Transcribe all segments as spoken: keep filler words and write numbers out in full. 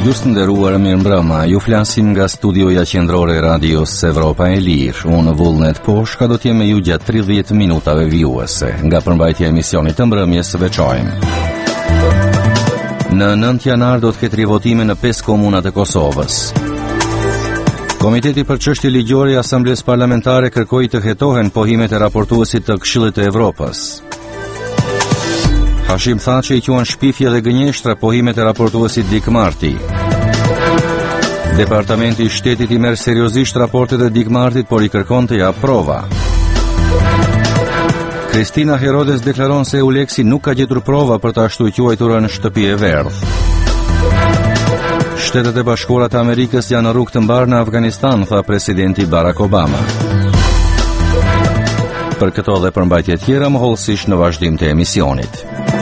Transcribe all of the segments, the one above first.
Ju të nderuar, mirëmbrëma. Ju flasim nga studioja qendrore e radios Evropa e Lirë. Unë Vullnet Poshka do t'jem me ju gjatë tridhjetë minutave vijuese. Nga përmbajtja e emisionit të mbrëmjes veçojmë. Në nëntë janar do të ketë rivotime në pesë komuna të Kosovës. Komiteti për çështje ligjore i Asamblesë Parlamentare kërkoi të hetohen pohimet e raportuesit të Këshillit të Evropës. Hashim Thaçi i quan shpifje dhe gënjeshtra pohimet e raportuesit Dik Marti. Departamenti i Shtetit i merr seriozisht raportet e Dik Martit, por i kërkon të jap prova. Kristina Herodes deklaron se Euleksi nuk ka gjetur prova për të ashtu quajturën shtëpi e verdh. Shtetet e Bashkuara të Amerikës janë në rrugë të mbarë në Afganistan, tha presidenti Barack Obama. Për këto dhe përmbajtje tjera më hollësisht në vazhdim të emisionit.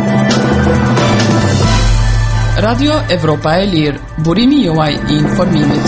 Radio Evropa e Lirë, burimi juaj i informimit.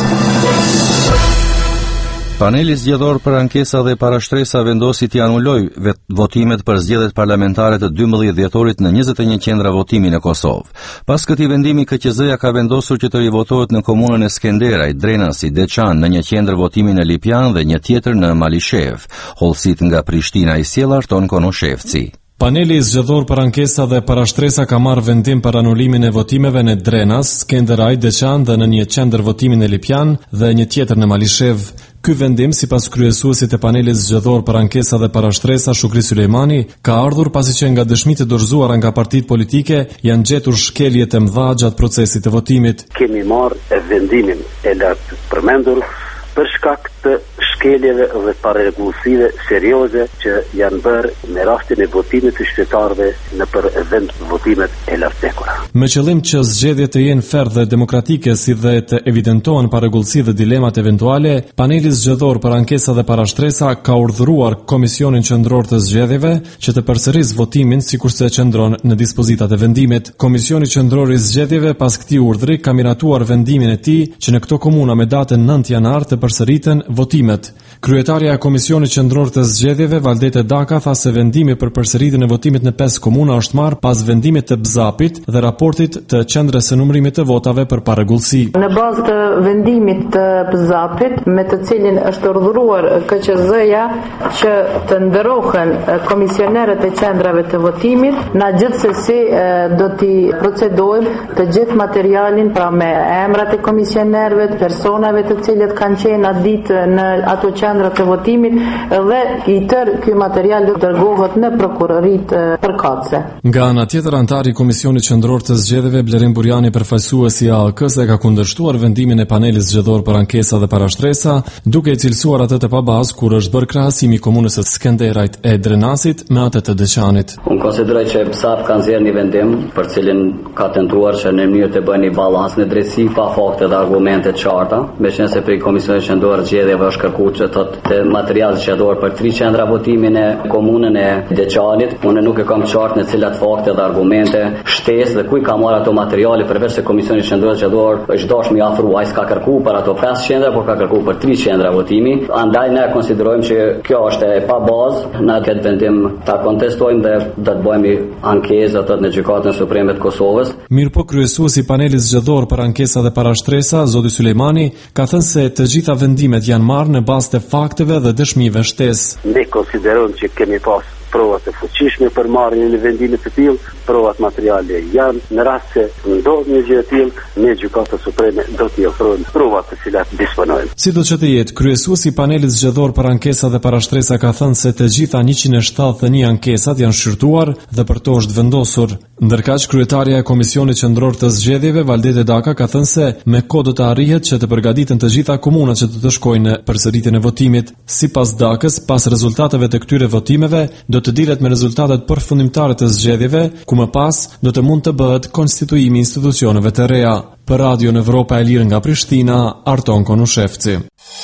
Paneli zgjedhor për ankesa dhe parashtresa vendosi t'i anuloj votimet për zgjedhjet parlamentare të dymbëdhjetë dhjetorit në njëzet e një qendra votimi në Kosovë. Pas këtij vendimi, K Q Z-ja ka vendosur që të rivotohet në komunën e Skenderaj, Drenasi, Deçan, në një qendër votimi në Lipjan dhe një tjetër në Malishev. Hollësit nga Prishtina i sjell Arton Konoshevci. Paneli zgjedhor për ankesa dhe parashtresa ka marrë vendim për anulimin e votimeve në Drenas, Skenderaj, Deçan dhe në një qendër votimi në Lipjan dhe një tjetër në Malishev. Ky vendim, sipas kryesuesit e panelit zgjedhor për ankesa dhe parashtresa Shukri Sulejmani, ka ardhur pasi që nga dëshmitë e dorëzuara nga partitë politike janë gjetur shkelje të mëdha gjatë procesit të votimit. Kemi marrë vendimin e lartë përmendur për shkak të shkeljeve dhe pararregulluesive serioze që janë bërë në rastin e votimit të qytetarëve në për vend votimet e lartëkura. Me qëllim që zgjedhjet të jenë ferr dhe demokratike, si dhe të evidentohen parregullësi dhe dilemat eventuale, paneli zgjedhor për ankesa dhe parashtresa ka urdhëruar Komisionin Qendror të Zgjedhjeve që të përsërisë votimin sikurse qëndron në dispozitat e vendimit. Komisioni Qendror i Zgjedhjeve pas këtij urdhri ka miratuar vendimin e tij që në këto komuna me datën nëntë janar të përsëriten votimet. Kryetaria e Komisionit Qendror të Zgjedhjeve, Valdete Daka, tha se vendimi për përsëritjen e votimit në pesë komuna është marrë pas vendimit të B Z A P-it dhe raportit të qendrës së numërimit të votave për parregullsi. Në bazë të vendimit të B Z A P-it, me të cilin është urdhëruar K Q Z-ja që të ndërohen komisionerët e qendrave të votimit, na gjithsesi do t'i procedojmë të gjithë materialin, pra me emrat e komisionerëve, personave të cilët kanë qenë atë ditë në ato qendra të votimit dhe i tërë ky material do të dërgohet në prokuroritë përkatëse. Nga ana tjetër, antari i Komisionit Qendror të Zgjedhjeve Blerim Burjani, përfaqësuesi i A A K-s, ka kundërshtuar vendimin e panelit zgjedhor për ankesa dhe parashtresa, duke i cilësuar atë të pabazë kur është bërë krahasimi i komunës së Skenderajt e Drenasit me atë të Deçanit. Unë konsideroj që B Z A P ka nxjerrë një vendim për cilin ka tentuar që në mënyrë të bëjë një balans në drejtësi pa fakte dhe argumente të qarta, meqenëse prej Komisionit Qendror të Zgjedhjeve është kërkuar që thotë të material zgjedhor për tri qendra votimi në komunën e Deçanit. Unë nuk e kam qartë në cilat fakte dhe argumente shtesë dhe ku i ka marrë ato materiale, përveç se Komisioni Qendror zgjedhor është dashur më afru, ai s'ka kërkuar për ato pesë qendra, por ka kërkuar për tri qendra votimi. Andaj ne konsiderojmë që kjo është e pa bazë, na këtë vendim ta kontestojmë dhe do të bëjmë ankesë atë në Gjykatën Supreme të Kosovës. Mirpo kryesuesi i panelit zgjedhor për ankesa dhe parashtresa, Zoti Sulejmani, ka thënë se të gjitha vendimet janë marrë në bazë të fakteve dhe dëshmive shtesë. Ne konsiderojmë që kemi pas provat e fuqishme për marrjen e vendimit të tillë, provat materiale janë, në rast se ndodh një gjë e tillë, ne Gjykata Supreme do t'i ofrojmë provat të cilat disponojmë. Sido që të jetë, kryesuesi i panelit zgjedhor për ankesa dhe parashtresa ka thënë se të gjitha njëqind e shtatëdhjetë e një ankesat janë shqyrtuar dhe për to është vendosur. Ndërkaq, kryetaria e Komisionit Qendror të Zgjedhjeve, Valdete Daka, ka thënë se me kohë do të arrihet që të përgatiten të gjitha komunat që do të shkojnë në përsëritjen e votimit. Sipas Dakës, pas rezultateve të këtyre votimeve, do të dilet me rezultatet përfundimtare të zgjedhjeve, ku më pas do të mund të bëhet konstituimi i institucioneve të reja. Për Radio Evropa e Lirë nga Prishtina, Arton Konushevci.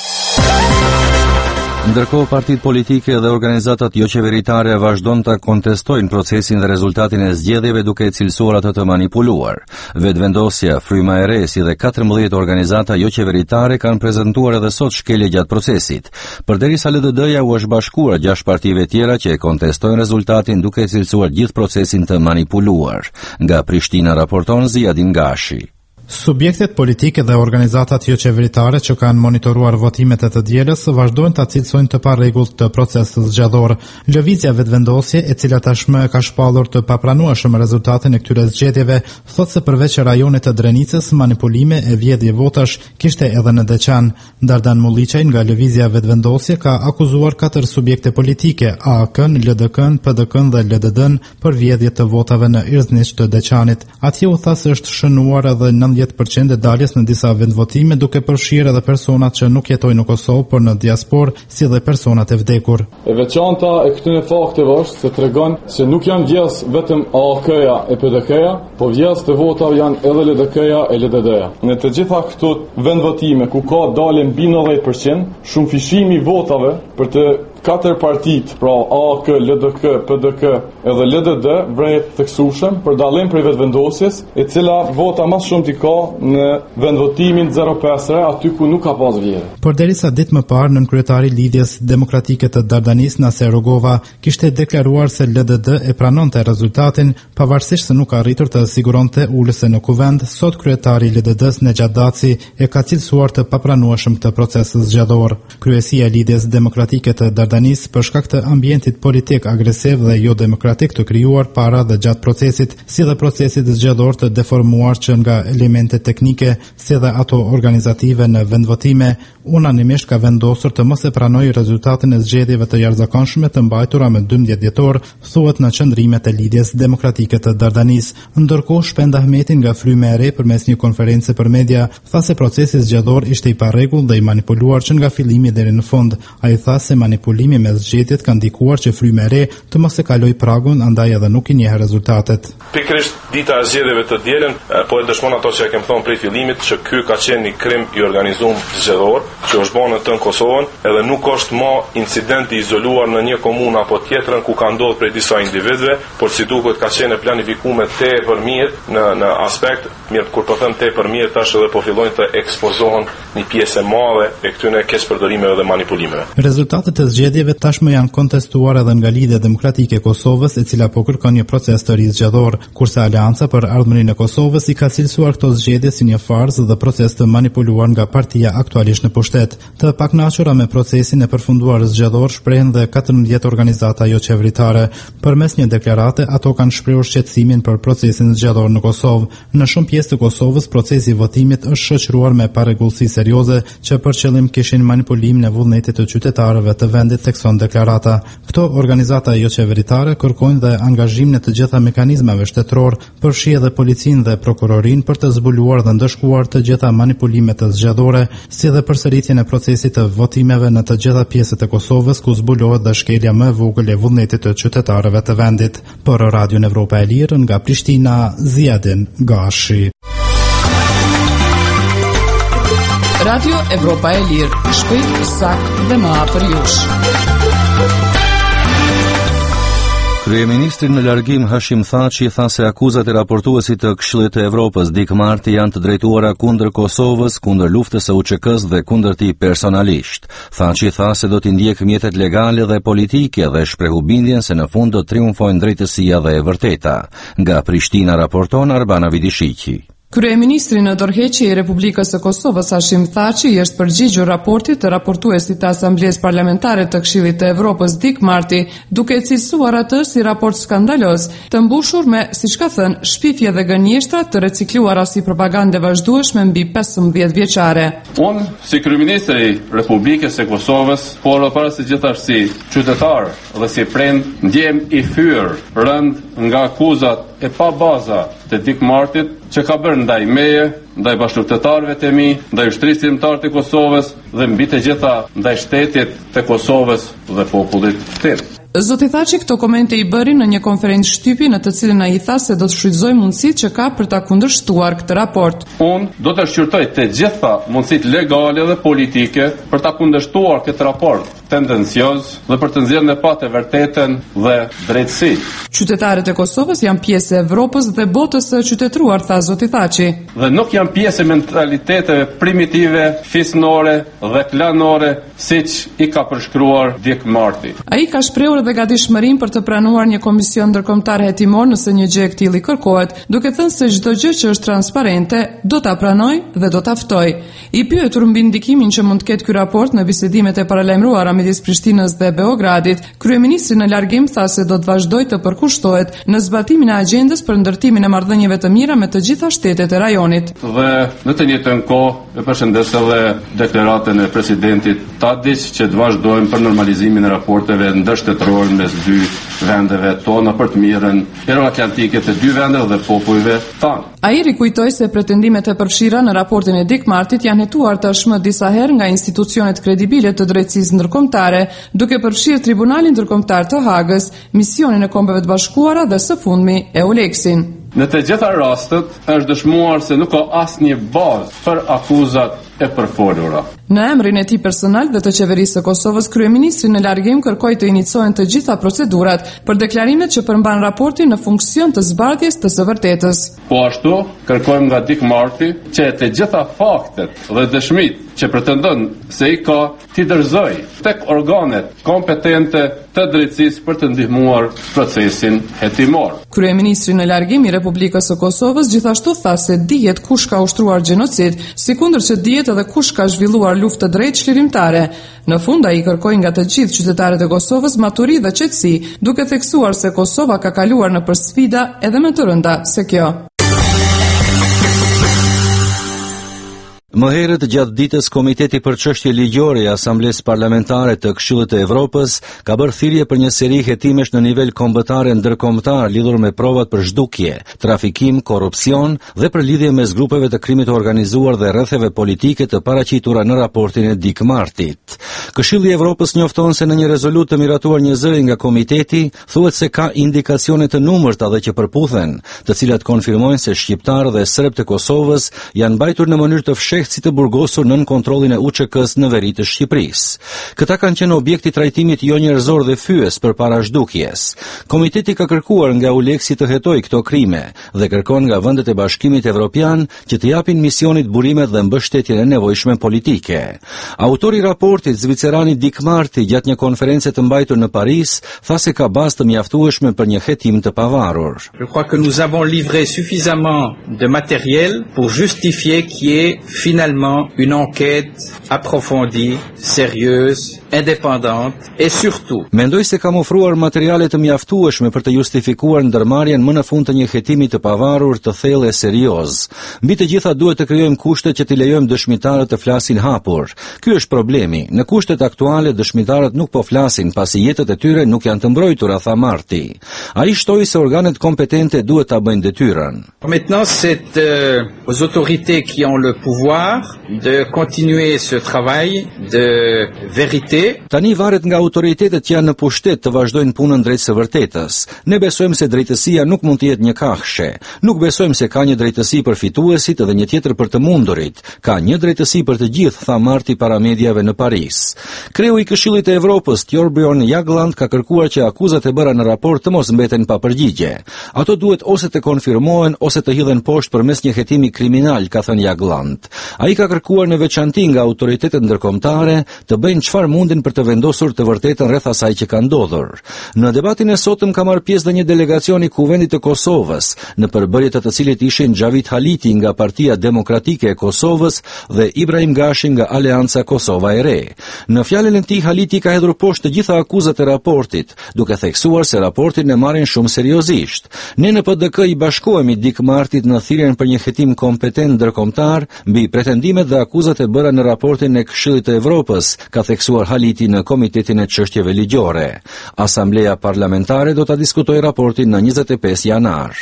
Ndërkohë, partitë politike dhe organizatat jo qeveritare vazhdojnë të kontestojnë procesin dhe rezultatin e zgjedhjeve duke cilësuar atë të manipuluar. Vetëvendosja, Fryma e Re si dhe katërmbëdhjetë organizata jo qeveritare kanë prezantuar edhe sot shkelje gjatë procesit. Përderisa L D D-ja u është bashkuar gjashtë partive tjera që e kontestojnë rezultatin duke cilësuar gjithë procesin të manipuluar. Nga Prishtina raporton Ziadin Gashi. Subjektet politike dhe organizatat jo qeveritare që kanë monitoruar votimet e të dielës vazhdojnë ta cilësojnë të parregullt të procesit zgjedhor. Lëvizja vetëvendosje, e cila tashmë ka shpallur të papranueshëm rezultatin e këtyre zgjedhjeve, thotë se përveç rajonit të Drenicës, manipulime e vjedhje votash kishte edhe në Deçan. Dardan Mulliçaj nga lëvizja vetëvendosje ka akuzuar katër subjekte politike, A A K-n, L D K-n, P D K-n dhe L D D-n për vjedhje të votave në Irzniç të Deçanit. Atje u tha se është shënuar edhe nëntëdhjetë përqind e daljes në disa vendvotime, duke përfshirë edhe personat që nuk jetojnë në Kosovë, por në diasporë, si dhe personat e vdekur. E veçanta e këtyre fakteve është se tregon se nuk janë vjedhës vetëm A A K-ja e P D K-ja, po vjedhës të votave janë edhe L D K-ja e L D D-ja. Në të gjitha këto vendvotime ku ka dalje mbi nëntëdhjetë përqind, shumëfishimi i votave për të katër partit, pra A A K, L D K, P D K edhe L D D, vrehet theksueshëm për dallim prej vetëvendosjes, e cila vota më shumë t'i ka në vendvotimin zero pesë re, aty ku nuk ka pas vjedhje. Por derisa ditë më parë nën kryetari i Lidhjes Demokratike të Dardanis, Naser Rogova, kishte deklaruar se L D D e pranonte rezultatin, pavarësisht se nuk arritur të siguronte ulëse në kuvend, sot kryetari i L D D-s Nexhat Daci e ka cilësuar të papranueshëm këtë proces zgjedhor. Kryesia e Lidhjes Demokratike të Dardanis, për shkak të ambientit politik agresiv dhe jo demokratik të krijuar para dhe gjatë procesit, si dhe procesit zgjedhor të deformuar që nga elemente teknike, si dhe ato organizative në vendvotime, unanimisht ka vendosur të mos e pranojë rezultatin e zgjedhjeve të jashtëzakonshme të mbajtura më dymbëdhjetë dhjetor, thuhet në qendrimet e Lidhjes Demokratike të Dardanis. Ndërkohë, Shpend Ahmeti nga Fryme e Re përmes një konferencë për media tha se procesi zgjedhor ishte i parregull dhe i manipuluar që nga fillimi deri në fund. Ai tha se manipulimi me zgjedhjet ka ndikuar që Fryme e Re të mos e kaloj pragun, andaj edhe nuk i njeh rezultatet. Pikërisht dita e zgjedhjeve të dielën, po e dëshmon ato që e kem thonë prej fillimit, që ky ka qenë një krim i organizuar zgjedhor që është bërë në të Kosovën, edhe nuk është më incident i izoluar në një komunë apo tjetrën ku ka ndodhur prej disa individëve, por si duket ka qenë planifikuar tepër mirë në në aspekt, mirë kur po them tepër mirë, tash edhe po fillojnë të ekspozohen një pjesë e madhe e këtyre keqpërdorimeve dhe manipulimeve. Rezultatet e zgjedhjeve tashmë janë kontestuar edhe nga Lidhja Demokratike e Kosovës, e cila po kërkon një proces të ri zgjedhor, kurse Aleanca për Ardhmërinë e Kosovës i ka cilësuar këto zgjedhje si një farzë dhe proces të manipuluar nga partia aktualisht në pushtet. Të pakënaqura me procesin e përfunduar zgjedhor shprehen dhe katërmbëdhjetë organizata jo qeveritare. Përmes një deklarate, ato kanë shprehur shqetësimin për procesin zgjedhor në Kosovë. Në shumë pjesë të Kosovës, procesi i votimit është shoqëruar me parregullsi serioze që për qëllim kishin manipulimin e vullnetit të qytetarëve të vendit, thekson deklarata. Këto organizata jo qeveritare kërkojnë dhe angazhimin e të gjitha mekanizmave shtetëror, përfshi edhe policinë dhe prokurorinë për të zbuluar dhe ndëshkuar të gjitha manipulimet të zgjedhore, si dhe përsëritjen e procesit të votimeve në të gjitha pjesët e Kosovës ku zbulohet dhe shkelja më e vogël e vullnetit të qytetarëve të vendit. Për Radion Evropa e Lirë nga Prishtina, Ziadin Gashi. Radio Evropa e Lirë, shpejt, saktë dhe më afër jush. Kryeministri në largim Hashim Thaçi tha se akuzat e raportuesit të Këshillit të Evropës Dick Marty janë të drejtuara kundër Kosovës, kundër luftës së U Ç K-s dhe kundër tij personalisht. Thaçi tha se do t'i ndjek mjetet legale dhe politike dhe shprehu bindjen se në fund do triumfojnë drejtësia dhe e vërteta. Nga Prishtina raporton Arbana Vidishiqi. Kryeministri në dorëheqje i Republikës së Kosovës Hashim Thaçi i është përgjigjur raportit të raportuesit të Asamblesë Parlamentare të Këshillit të Evropës Dick Marty, duke cilësuar atë si raport skandaloz, të mbushur me, siç ka thënë, shpifje dhe gënjeshtra të recikluara si propagandë vazhdueshme mbi pesëmbëdhjetë vjeçare. Unë, si kryeministri i Republikës së Kosovës, por para së gjithashtu si qytetar dhe si prind, ndjem i fyr rënd nga akuzat e pa baza të Dick Martyt që ka bërë ndaj meje, ndaj bashkëqytetarëve të mi, ndaj ushtrisë kombëtare të Kosovës dhe mbi të gjitha ndaj shtetit të Kosovës dhe popullit të tij. Zoti Thaçi këto komente i bëri në një konferencë shtypi në të cilën ai tha se do të shfrytëzojë mundësitë që ka për ta kundërshtuar këtë raport. Unë do të shqyrtoj të gjitha mundësitë legale dhe politike për ta kundërshtuar këtë raport tendencioz dhe për të nxjerrë në patë vërtetën dhe drejtësinë. Qytetarët e Kosovës janë pjesë e Evropës dhe botës së qytetëruar, tha zoti Thaçi. Dhe nuk janë pjesë e mentaliteteve primitive, fisnore dhe klanore, siç i ka përshkruar Dick Marty. Ai ka shprehur begatishmërinë për të pranuar një komision ndërkombëtar hetimor nëse një gjë e këtillë kërkohet, duke thënë se çdo gjë që është transparente do ta pranoj dhe do ta ftoj. I pyetur mbi ndikimin që mund të ketë ky raport në bisedimet e paralajmëruara midis Prishtinës dhe Beogradit, kryeministri në largim tha se do të vazhdojë të përkushtohet në zbatimin e agjendës për ndërtimin e marrëdhënieve të mira me të gjitha shtetet e rajonit. Dhe në të njëjtën kohë e përshëndes edhe deklaratën e presidentit Tadić që të vazhdojmë për normalizimin e raporteve ndërshtetërore mes dy vendeve tona për të mirën euroatlantike të dy vendeve dhe popujve tanë. Ai rikujtoi se pretendimet e përfshira në raportin e Dick Martit janë hetuar tashmë disa herë nga institucionet kredibile të drejtësisë ndërkombëtare, duke përfshirë Tribunalin Ndërkombëtar të Hagës, Misionin e Kombeve të Bashkuara dhe së fundmi EULEX-in. Në të gjitha rastet është dëshmuar se nuk ka asnjë bazë për akuzat e përfolura. Në emrin e tij personal dhe të qeverisë së Kosovës, kryeministri në largim kërkoi të iniciojnë të gjitha procedurat për deklarimet që përmban raporti në funksion të zbardhjes të së vërtetës. Po ashtu, kërkojmë nga Dick Marty që të gjitha faktet dhe dëshmit që pretendon se i ka t'i dorëzoj tek organet kompetente të drejtësisë për të ndihmuar procesin hetimor. Kryeministri në largim i Republikës së Kosovës gjithashtu tha se dihet kush ka ushtruar gjenocid, sikundër që dihet edhe kush ka zhvilluar luftë të drejtë çlirimtare. Në fund ai kërkoi nga të gjithë qytetarët e Kosovës maturi dhe qetësi, duke theksuar se Kosova ka kaluar nëpër sfida edhe më të rënda se kjo. Më herët gjatë ditës Komiteti për Çështje Ligjore i Asamblesë Parlamentare të Këshillit të Evropës ka bërë thirrje për një seri hetimesh në nivel kombëtar e ndërkombëtar lidhur me provat për zhdukje, trafikim, korrupsion dhe për lidhje mes grupeve të krimit të organizuar dhe rretheve politike të paraqitura në raportin e Dick Martit. Këshilli i Evropës njofton se në një rezolutë të miratuar një zëri nga komiteti thuhet se ka indikacione të numërta dhe që përputhen, të cilat konfirmojnë se shqiptarë dhe serb të Kosovës janë mbajtur në mënyrë të fshehtë si të burgosur nën kontrollin e U Ç K-s në veri të Shqipërisë. Këta kanë qenë objekti trajtimit jo njerëzor dhe fyes përpara zhdukjes. Komiteti ka kërkuar nga EULEX-i të hetojë këto krime dhe kërkon nga vendet e Bashkimit Evropian që të japin misionit burimet dhe mbështetjen e nevojshme politike. Autori i raportit, zvicerani Dick Marty, gjatë një konference të mbajtur në Paris, tha se ka bazë të mjaftueshme për një hetim të pavarur. Je crois que nous avons livré suffisamment de matériel pour justifier qu'il y ait finalement une enquête approfondie, sérieuse, indépendante et surtout. Mendoj se kam ofruar materiale të mjaftueshme për të justifikuar ndërmarrjen më në fund të një hetimi të pavarur, të thellë e serioz. Mbi të gjitha duhet të krijojmë kushte që t'i lejojmë dëshmitarët të flasin hapur. Ky është problemi. Në kushtet aktuale dëshmitarët nuk po flasin pasi jetët e tyre nuk janë të mbrojtura, tha Marty. Ai shtoi se organet kompetente duhet ta bëjnë detyrën. Maintenant, c'est euh, aux autorités qui ont le pouvoir de continuer ce travail de vérité. Tani varet nga autoritetet që janë në pushtet të vazhdojnë punën drejt së vërtetës. Ne besojmë se drejtësia nuk mund të jetë një kafshë. Nuk besojmë se ka një drejtësi për fituesit dhe një tjetër për të mundurit. Ka një drejtësi për të gjithë, tha Marty para mediave në Paris. Kreu i Këshillit të Evropës, Thorbjørn Jagland, ka kërkuar që akuzat e bëra në raport të mos mbeten pa përgjigje. Ato duhet ose të konfirmohen ose të hidhen poshtë përmes një hetimi kriminal, ka thënë Jagland. Ai ka kërkuar në veçanti nga autoritetet ndërkombëtare të bëjnë çfarë mundin për të vendosur të vërtetën rreth asaj që ka ndodhur. Në debatin e sotëm ka marrë pjesë dhe një delegacion i Kuvendit të Kosovës, në përbërje të të cilit ishin Xhavit Haliti nga Partia Demokratike e Kosovës dhe Ibrahim Gashi nga Aleanca Kosova e Re. Në fjalën e tij, Haliti ka hedhur poshtë të gjitha akuzat e raportit, duke theksuar se raportin e marrin shumë seriozisht. Ne në P D K i bashkohemi Dick Martit në thirrjen për një hetim kompetent ndërkombëtar mbi pretendimet dhe akuzat e bëra në raportin e Këshillit të Evropës, ka theksuar Haliti në Komitetin e Çështjeve Ligjore. Asambleja Parlamentare do ta diskutojë raportin në njëzet e pesë janar.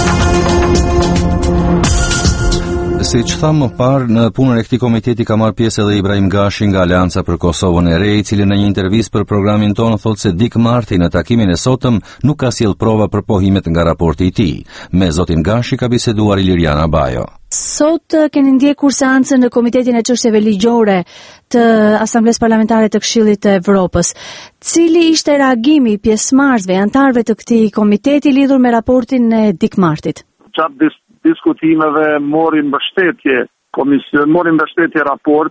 Si që thamë më parë, në punën e këtij komiteti ka marrë pjesë edhe Ibrahim Gashi nga Aleanca për Kosovën e Re, i cili në një intervistë për programin tonë thotë se Dick Marty në takimin e sotëm nuk ka sjell prova për pohimet nga raporti i tij. Me zotin Gashi ka biseduar Iliriana Bajo. Sot keni ndjekur seancën në Komitetin e Çështjeve Ligjore të Asamblesë Parlamentare të Këshillit të Evropës. Cili ishte reagimi i pjesëmarrësve, anëtarëve të këtij komiteti lidhur me raportin e Dick Martit? Gjatë diskutimeve mori mbështetje komision, mori mbështetje raporti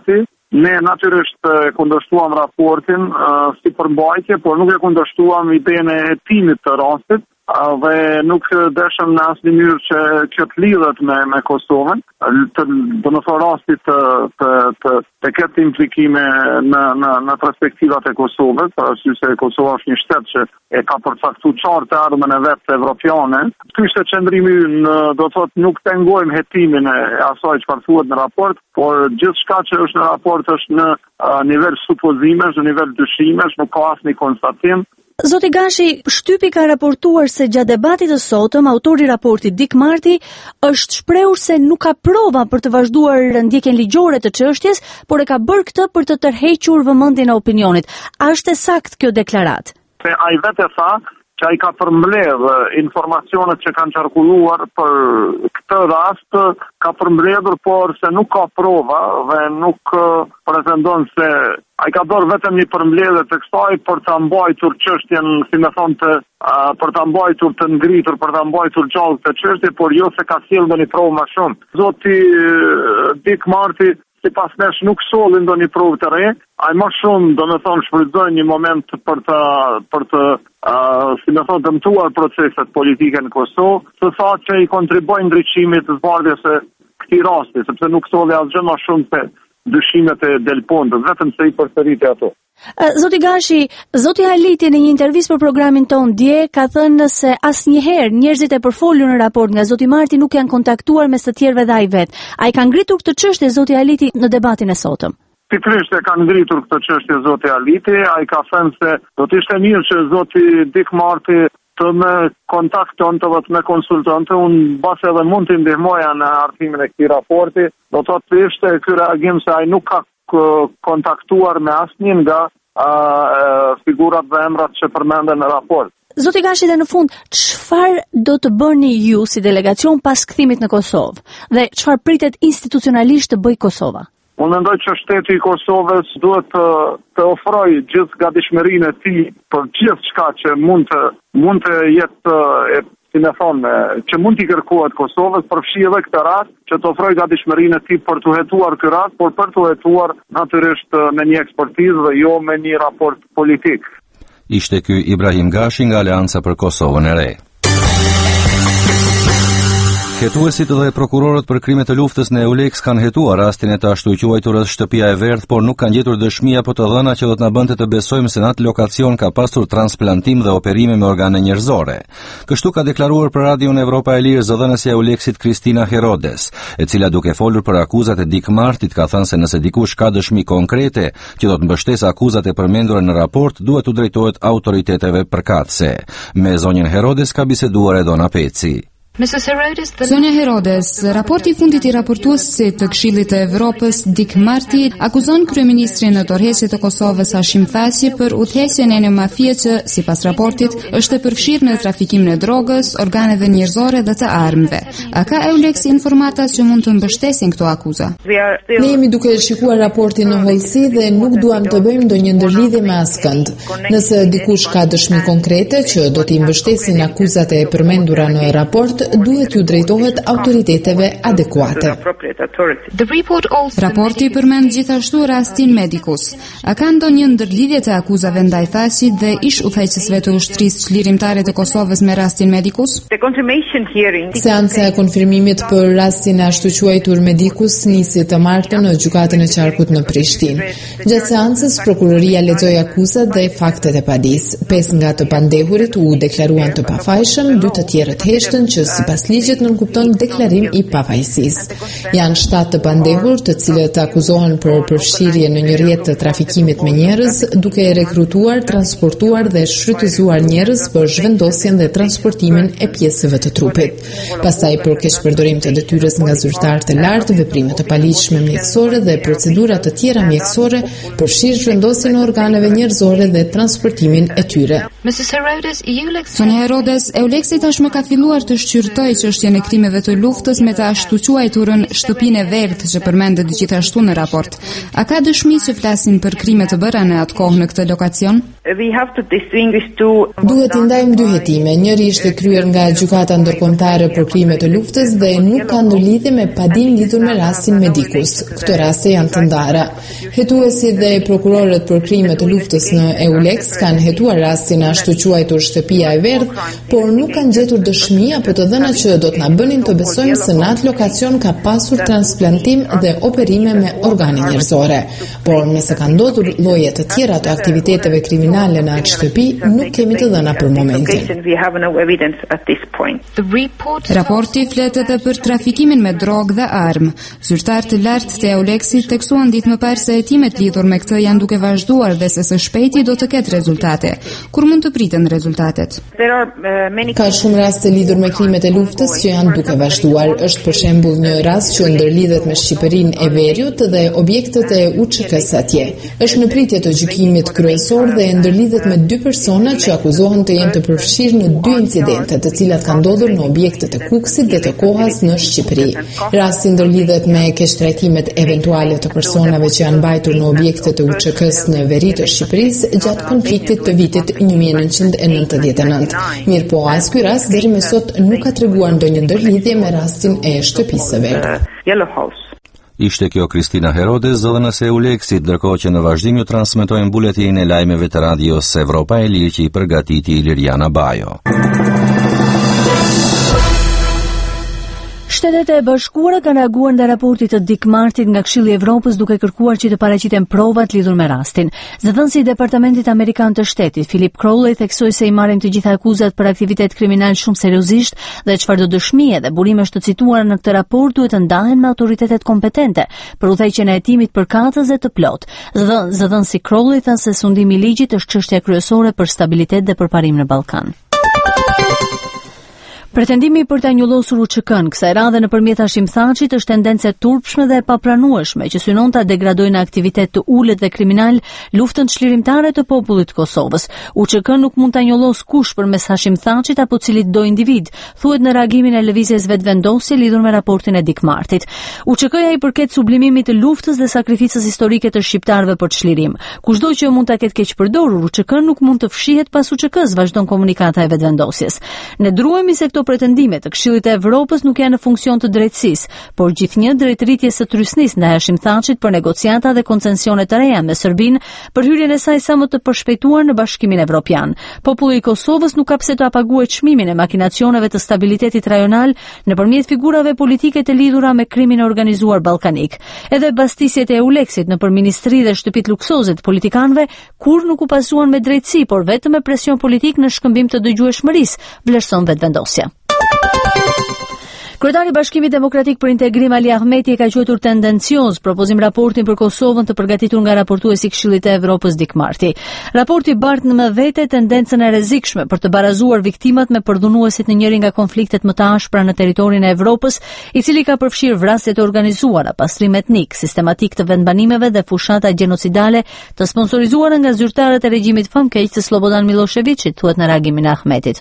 Ne natyrisht e kundërshtuam raportin uh, si përmbajtje, por nuk e kundërshtuam idenë e hetimit të rastit uh, dhe nuk deshëm në asnjë mënyrë që kjo të lidhet me me Kosovën, të domethënë rasti të të të, të ketë implikime në në në perspektivat e Kosovës, për arsye se Kosova është një shtet që e ka përcaktuar qartë të ardhmen e vet evropiane. Ky ishte qëndrimi ynë, do të thotë nuk tengojmë hetimin e asaj çfarë thuhet në raport, por gjithçka që është në raport është në uh, nivel supozimesh, në nivel dyshimesh, nuk ka asnjë konstatim. Zoti Gashi, shtypi ka raportuar se gjatë debatit të sotëm, autori i raportit Dik Marti është shprehur se nuk ka prova për të vazhduar ndjekjen ligjore të çështjes, por e ka bërë këtë për të tërhequr vëmendjen e opinionit. A është e saktë kjo deklaratë? Se ai vetë tha që ai ka përmbledh informacionet që kanë qarkulluar për këtë rast, ka përmbledhur, por se nuk ka prova dhe nuk pretendon se ai ka dorë vetëm një përmbledhje të kësaj për ta mbajtur çështjen, si më thonë, të uh, për ta mbajtur të ngritur, për ta mbajtur gjallë këtë çështje, por jo se ka sjellë ndonjë provë më shumë. Zoti uh, Dik Marti sipas nesh nuk solli ndonjë provë të re, ai më shumë domethënë shfrytëzoi një moment për të për të uh, si më thonë dëmtuar proceset politike në Kosovë, së sa që i kontribuoi ndriçimit të zbardhjes së këtij rasti, sepse nuk solli asgjë më shumë se dyshimet e Del Ponte, vetëm se i përsëriti ato. Zoti Gashi, zoti Haliti në një intervistë për programin ton dje ka thënë se asnjëherë njerëzit e përfolur në raport nga zoti Marti nuk janë kontaktuar mes të tjerëve dhe ai vet. Ai ka ngritur këtë çështje zoti Haliti në debatin e sotëm. Pikërisht e ka ngritur këtë çështje zoti Haliti, ai ka thënë se do të ishte mirë që zoti Dik Marti të me kontakton të dhe me konsultonte, unë base edhe mund të ndihmoja në hartimin e këtij raporti, do të të ishte ky reagim se ai nuk ka kontaktuar me asnjë nga uh, figurat dhe emrat që përmenden në raport. Zoti Gashi, dhe në fund, çfarë do të bëni ju si delegacion pas kthimit në Kosovë dhe çfarë pritet institucionalisht të bëjë Kosova? Unë mendoj që shteti i Kosovës duhet të, të ofrojë gjithë gatishmërinë e tij për gjithçka që mund të mund të jetë e si me thonë, që mund t'i kërkohet Kosovës, përfshi edhe këtë rast, që të ofrojë gatishmërinë e tij për të hetuar ky rast, por për të hetuar natyrisht me një ekspertizë dhe jo me një raport politik. Ishte ky Ibrahim Gashi nga Aleanca për Kosovën e Re. Hetuesit dhe prokurorët për krimet të luftës në Eulex kanë hetuar rastin e të ashtu quajturës Shtëpia e Verdhë, por nuk kanë gjetur dëshmi apo të dhëna që do të na bënte të besojmë se në atë lokacion ka pasur transplantim dhe operime me organe njerëzore. Kështu ka deklaruar për Radion Evropa e Lirë zëdhënësja e Eulexit Kristina Herodes, e cila duke folur për akuzat e Dik Martit ka thënë se nëse dikush ka dëshmi konkrete që do të mbështesë akuzat e përmendura në raport, duhet të drejtohet autoriteteve përkatëse. Me zonjën Herodes ka biseduar Edona Peci. Sonja Herodes, raporti i fundit i raportuesit të Këshillit të Evropës Dik Marti akuzon kryeministrin në dorëheqje të Kosovës Hashim Thaçi për udhëheqjen e një mafie që, sipas raportit, është e përfshirë në trafikimin e drogës, organeve njerëzore dhe të armëve. A ka Eulex informata që mund të mbështesin këto akuza? Ne jemi duke shikuar raportin në hollësi dhe nuk duam të bëjmë ndonjë ndërlidhje me askënd. Nëse dikush ka dëshmi konkrete që do t'i mbështesin akuzat e përmendura në raport, duhet ju drejtohet autoriteteve adekuate. Raporti përmend gjithashtu rastin Medicus. A ka ndonjë ndërlidhje të akuzave ndaj Thaçit dhe ish udhëheqësve të ushtrisë çlirimtare të Kosovës me rastin Medicus? Seanca e konfirmimit për rastin e ashtu quajtur Medicus nisi të martën në gjykatën e qarkut në Prishtinë. Gjatë seancës, prokuroria lexoi akuzat dhe faktet e padisë. Pesë nga të pandehurit u deklaruan të pafajshëm, dy të tjerët heshtën që sipas ligjit nënkupton deklarim i pafajësisë. Janë shtatë të pandehur, të cilët akuzohen për përfshirje në një rrjet të trafikimit me njerëz, duke rekrutuar, transportuar dhe shfrytëzuar njerëz për zhvendosjen dhe transportimin e pjesëve të trupit. Pastaj për keqpërdorim të detyrës nga zyrtar të lartë, veprime të paligjshme mjekësore dhe procedura të tjera mjekësore, përfshirë zhvendosjen e organeve njerëzore dhe transportimin e tyre. Sonja Herodes, Eulexi tashmë ka filluar të shqyrtoj çështjen e krimeve të luftës me të ashtu quajturën Shtëpinë e Verdhë që përmendet gjithashtu në raport. A ka dëshmi që flasin për krime të bëra në atë kohë në këtë lokacion? Duhet t'i ndajmë dy hetime. Njëri ishte kryer nga Gjykata Ndërkombëtare për krime të luftës dhe nuk ka ndërlidhje me padin lidhur me rastin Medikus. Këto raste janë të ndara. Hetuesi dhe prokurorët për krime të luftës në EULEX kanë hetuar rastin ashtu quajtur shtëpia e verdhë, por nuk kanë gjetur dëshmi apo të dhëna që do të na bënin të besojmë se në atë lokacion ka pasur transplantim dhe operime me organe njerëzore. Por nëse ka ndodhur lloje të tjera të aktiviteteve kriminale në atë shtëpi, nuk kemi të dhëna për momentin. Raporti flet edhe për trafikimin me drogë dhe armë. Zyrtar të lartë të EULEX-it teksuan ditë më parë se hetimet lidhur me këtë janë duke vazhduar dhe se së shpejti do të ketë rezultate. Kur mund të priten rezultatet? Ka shumë raste lidhur me krimet e luftës që janë duke vazhduar. Është për shembull një rast që ndërlidhet me Shqipërinë e Veriut dhe objektet e U Ç K-s atje. Është në pritje të gjykimit kryesor dhe ndërlidhet me dy persona që akuzohen të jenë të përfshirë në dy incidente, të cilat kanë ndodhur në objektet e Kukësit dhe të Kohas në Shqipëri. Rasti ndërlidhet me keqtrajtimet eventuale të personave që janë mbajtur në objektet e U Ç K-s në veri të Shqipërisë gjatë konfliktit të vitit një mijë e nëntëqind e nëntëdhjetë e nëntë. Mirë po, as ky rast deri më sot nuk ka treguar ndonjë ndërlidhje me rastin e shtëpisë së verdhë. Ishte kjo Kristina Herodes, zëdhënës e EULEX-it, ndërkohë që në vazhdim ju transmetojmë buletin e lajmeve të radios Evropa e Lirë që i përgatiti Liriana Bajo. Shtetet e Bashkuara kanë reaguar ndaj raportit të Dick Martit nga Këshilli i Evropës duke kërkuar që të paraqiten provat lidhur me rastin. Zëdhënësi i Departamentit Amerikan të Shtetit, Philip Crowley, theksoi se i marrin të gjitha akuzat për aktivitet kriminal shumë seriozisht dhe çfarëdo dëshmie dhe burimesh të cituara në këtë raport duhet të ndahen me autoritetet kompetente për udhëheqjen e hetimit përkatës dhe të plot. Zëdhënësi Crowley tha se sundimi i ligjit është çështja kryesore për stabilitet dhe përparim në Ballkan. Pretendimi për ta njollosur U Ç K-n kësaj radhe nëpërmjet Hashim Thaçit është tendencë e turpshme dhe e papranueshme që synon ta degradojnë aktivitet të ulët dhe kriminal luftën çlirimtare të popullit të Kosovës. U Ç K nuk mund ta njollos kush përmes Hashim Thaçit apo cilit do individ, thuhet në reagimin e lëvizjes vetvendosje lidhur me raportin e Dick Martit. U Ç K-ja i përket sublimimit të luftës dhe sakrificës historike të shqiptarëve për çlirim. Kushdo që mund ta ketë keq përdorur U Ç K nuk mund të fshihet pas U Ç K-s, vazhdon komunikata e vetvendosjes. Ne druhemi se këto pretendimet të Këshillit të Evropës nuk janë në funksion të drejtësisë, por gjithnjë drejtëritjes së trysnisë ndaj Hashim Thaçit për negociata dhe koncesione të reja me Serbinë për hyrjen e saj sa më të përshpejtuar në Bashkimin Evropian. Populli i Kosovës nuk ka pse të apaguajë çmimin e makinacioneve të stabilitetit rajonal nëpërmjet figurave politike të lidhura me krimin e organizuar ballkanik. Edhe bastisjet e EULEX-it nëpër ministri dhe shtëpit luksoze të politikanëve kur nuk u pasuan me drejtësi, por vetëm me presion politik në shkëmbim të dëgjueshmërisë, vlerëson vetvendosja. Kryetari i Bashkimit Demokratik për Integrim Ali Ahmeti e ka quajtur tendencioz propozim raportin për Kosovën të përgatitur nga raportuesi i Këshillit të Evropës Dick Marty. Raporti bart në me vete tendencën e rrezikshme për të barazuar viktimat me përdhunuesit në njëri nga konfliktet më të ashpra në territorin e Evropës, i cili ka përfshirë vrasje të organizuara, pastrim etnik, sistematik të vendbanimeve dhe fushata gjenocidale të sponsorizuara nga zyrtarët e regjimit famkeq të Slobodan Miloševićit, thuhet në reagimin e Ahmetit.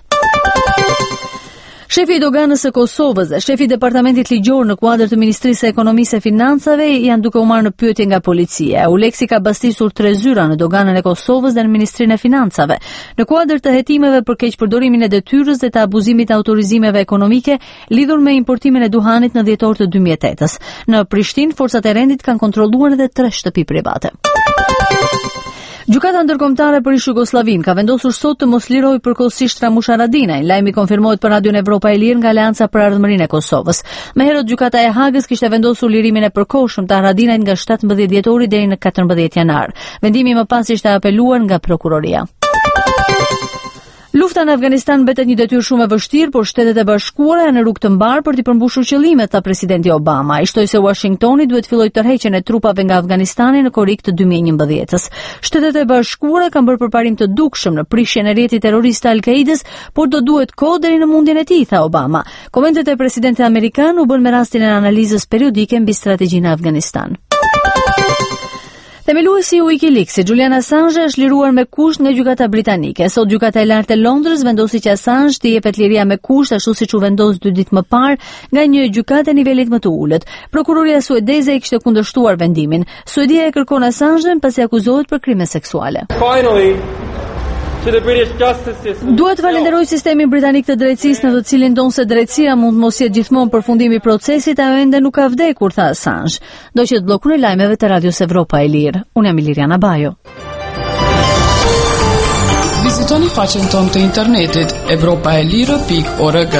Shefi i doganës së Kosovës dhe shefi i departamentit ligjor në kuadër të Ministrisë së Ekonomisë e Financave janë duke u marrë në pyetje nga policia. EULEX-i ka bastisur tre zyra në doganën e Kosovës dhe në Ministrinë e Financave. Në kuadër të hetimeve për keqpërdorimin e detyrës dhe të abuzimit të autorizimeve ekonomike lidhur me importimin e duhanit në dhjetor të dy mijë e tetës. Në Prishtinë, forcat e rendit kanë kontrolluar edhe tre shtëpi private. Gjykata ndërkombëtare për ish-Jugosllavin ka vendosur sot të mos lirojë përkohësisht Ramush Haradinaj. Lajmi konfirmohet për Radion Evropa e Lirë nga Aleanca për Ardhmërinë e Kosovës. Më herët gjykata e Hagës kishte vendosur lirimin e përkohshëm të Haradinajt nga shtatëmbëdhjetë dhjetori deri në katërmbëdhjetë janar. Vendimi më pas ishte apeluar nga prokuroria. Lufta në Afganistan mbetet një detyrë shumë e vështirë, por Shtetet e Bashkuara janë në rrugë të mbar për të përmbushur qëllimet, tha presidenti Obama. Ai shtoi se Washingtoni duhet fillojë tërheqjen e trupave nga Afganistani në korrik të dy mijë e njëmbëdhjetës. Shtetet e Bashkuara kanë bërë përparim të dukshëm në prishjen e rrjetit terrorist të Al-Qaedas, por do duhet kohë deri në mundjen e tij, tha Obama. Komentet e presidentit amerikan u bën me rastin e analizës periodike mbi strategjinë në Afganistan. Themeluesi i Wikileaks, Julian Assange, është liruar me kusht nga gjykata britanike. Sot gjykata e lartë e Londrës vendosi që Assange të jepet liria me kusht, ashtu siç u vendos dy ditë më parë nga një gjykatë e nivelit më të ulët. Prokuroria suedeze e kishte kundërshtuar vendimin. Suedia e kërkon Assange pasi akuzohet për krime seksuale. Finally, Duhet falenderoj sistemin britanik të drejtësisë, në të cilin donse drejtësia mund mos jetë gjithmonë përfundimi i procesit, ajo ende nuk ka vdekur, tha Assange. Do që të bllokun e lajmeve të Radios Evropa e Lirë. Unë jam Iliriana Bajo. Vizitoni faqen tonë të internetit evropaelire pikë org.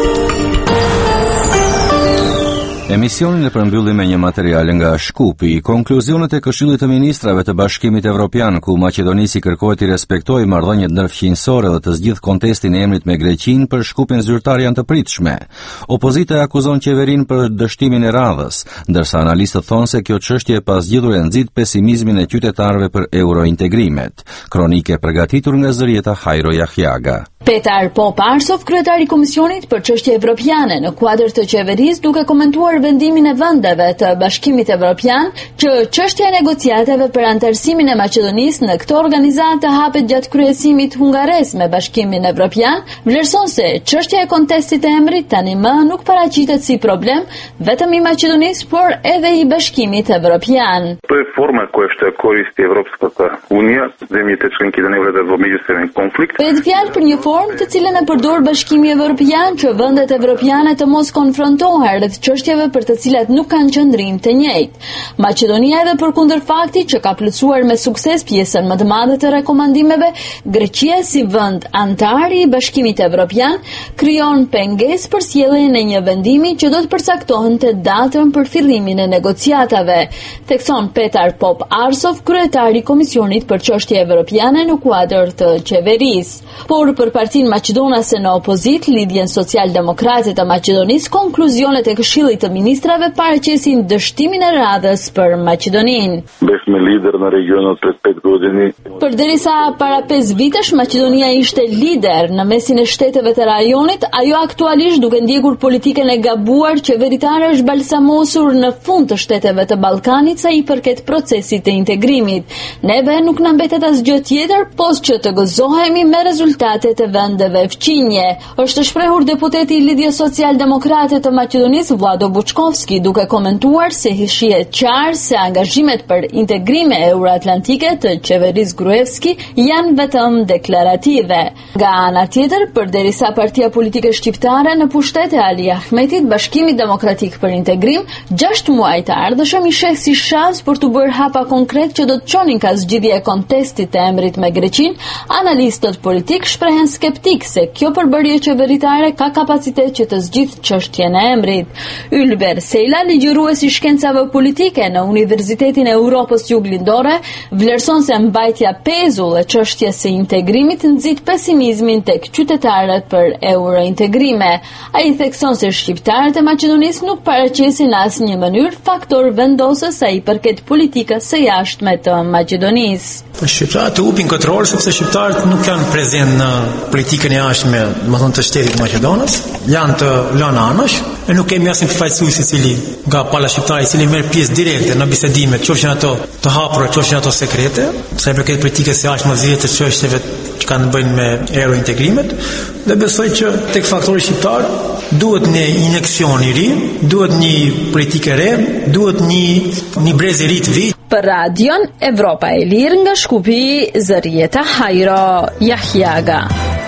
Emisionin e përmbyllim me një material nga Shkupi, konkluzionet e Këshillit të Ministrave të Bashkimit Evropian, ku Maqedonisi kërkohet i respektojë marrëdhëniet ndërfqinjësore dhe të zgjidhë kontestin e emrit me Greqinë për Shkupin zyrtar janë të pritshme. Opozita e akuzon qeverinë për dështimin e radhës, ndërsa analistët thonë se kjo çështje e pasgjidhur e nxit pesimizmin e qytetarëve për eurointegrimet. Kronike përgatitur nga Zërieta Hajro Jahjaga. Petar Pop-Arsov, kryetari i Komisionit për çështje evropiane në kuadër të qeverisë, duke komentuar vendimin e vendeve të Bashkimit Evropian që çështja e negociatave për antarësimin e Maqedonisë në këtë organizatë të hapet gjatë kryesimit hungares me Bashkimin Evropian, vlerëson se çështja e kontestit të emrit tani më nuk paraqitet si problem vetëm i Maqedonisë, por edhe i Bashkimit Evropian. To je forma koja što koristi Evropskата unija, zemljite členke da ne vlada dvomeđusobni konflikt. Bëhet fjalë për një formë të cilën e përdor Bashkimi Evropian që vendet evropiane të mos konfrontohen rreth çështjeve për të cilat nuk kanë qëndrim të njëjtë. Maqedonia edhe përkundër faktit që ka plotësuar me sukses pjesën më të madhe të rekomandimeve, Greqia si vend antar i Bashkimit Evropian krijon pengesë për sjelljen e një vendimi që do të përcaktonte datën për fillimin e negociatave, thekson Petar Pop-Arsov, kryetari i Komisionit për çështje evropiane në kuadër të qeverisë. Por për Partinë Maqedonase në opozit, Lidhjen Social-Demokrate të Maqedonisë, konkluzionet e Këshillit të Ministrave paraqesin dështimin e radhës për Maqedoninë. Besme lider në regionet pred pet godini. Përderisa para pesë vitesh Maqedonia ishte lider në mesin e shteteve të rajonit, ajo aktualisht duke ndjekur politikën e gabuar qeveritare është balsamosur në fund të shteteve të Ballkanit sa i përket procesit të integrimit. Neve nuk na mbetet asgjë tjetër post që të gëzohemi me rezultatet e vendeve fqinje, është shprehur deputeti i Lidhjes Social-Demokrate të Maqedonisë Vlado Buçkovski, duke komentuar se shihet qartë se angazhimet për integrime euroatlantike të qeverisë Gruevski janë vetëm deklarative. Nga ana tjetër, përderisa Partia Politike Shqiptare në pushtet e Ali Ahmetit, Bashkimi Demokratik për Integrim, gjashtë muaj të ardhshëm i sheh si shans për të bërë hapa konkret që do të çonin ka zgjidhje e kontestit të emrit me Greqinë, analistët politik shprehen skeptik se kjo përbërje qeveritare ka kapacitet që të zgjidhë çështjen e emrit. Ylber Sejla, ligjërues i shkencave politike në Universitetin e Europës Juglindore, vlerëson se mbajtja pezull e çështjes së integrimit nxit pesimizmin tek qytetarët për eurointegrime. Ai thekson se shqiptarët e Maqedonisë nuk paraqesin në asnjë mënyrë faktor vendosës sa i përket politikës së jashtme të Maqedonisë. Shqiptarët të upin këtë rol sepse shqiptarët nuk janë prezent në politikën e jashtme, më thonë të shtetit Maqedonës, janë të lënë anësh, e nuk kemi asnjë përfaqësues i cili nga pala shqiptare i cili merr pjesë direkte në bisedimet, qofshin ato të hapura, qofshin ato sekrete, sa i përket politikës së jashtme dhe të çështjeve që kanë të bëjnë me eurointegrimet, dhe besoj që tek faktori shqiptar duhet një injeksion i ri, duhet një politikë e re, duhet një një brez i ri të vit. Për Radion Evropa e Lirë nga Shkupi, Zërieta Hajro Jahjaga.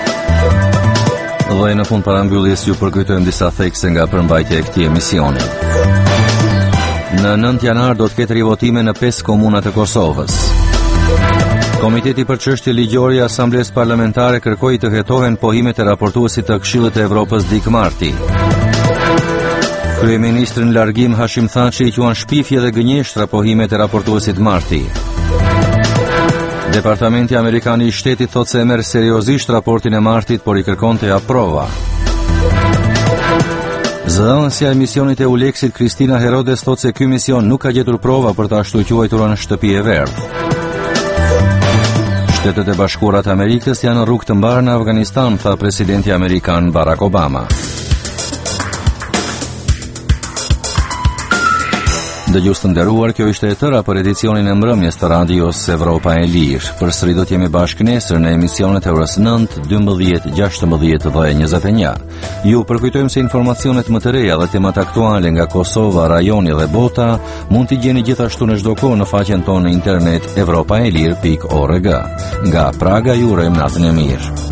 Dhe në fund parambylljes ju përkujtojmë disa thekse nga përmbajtja e këtij emisioni. Në nëntë janar do të ketë rivotime në pesë komuna të Kosovës. Komiteti për çështje ligjore i Asamblesë Parlamentare kërkoi të hetohen pohimet e raportuesit të Këshillit të Evropës Dick Marty. Kryeministri në largim Hashim Thaçi i quan shpifje dhe gënjeshtra pohimet e raportuesit Marty. Departamenti Amerikan i Shtetit thotë se e merr seriozisht raportin e Martit, por i kërkonte aprova. Zëdhënësja e misionit e Uleksit Kristina Herodes thotë se ky mision nuk ka gjetur prova për ta shtuquajtur në shtëpi e verdhë. Shtetet e Bashkuara të Amerikës janë në rrugë të mbarë në Afganistan, tha presidenti amerikan Barack Obama. Dëgjues të nderuar, kjo ishte e tëra për edicionin e mbrëmjes të radios Evropa e Lirë. Përsëri do të jemi bashkë nesër në emisionet e orës nëntë, dymbëdhjetë, gjashtëmbëdhjetë dhe njëzet e një. Ju përkujtojmë se informacionet më të reja dhe temat aktuale nga Kosova, rajoni dhe bota mund t'i gjeni gjithashtu në çdo kohë në faqen tonë në internet evropaelir pikë org. Nga Praga ju urojmë natën e mirë.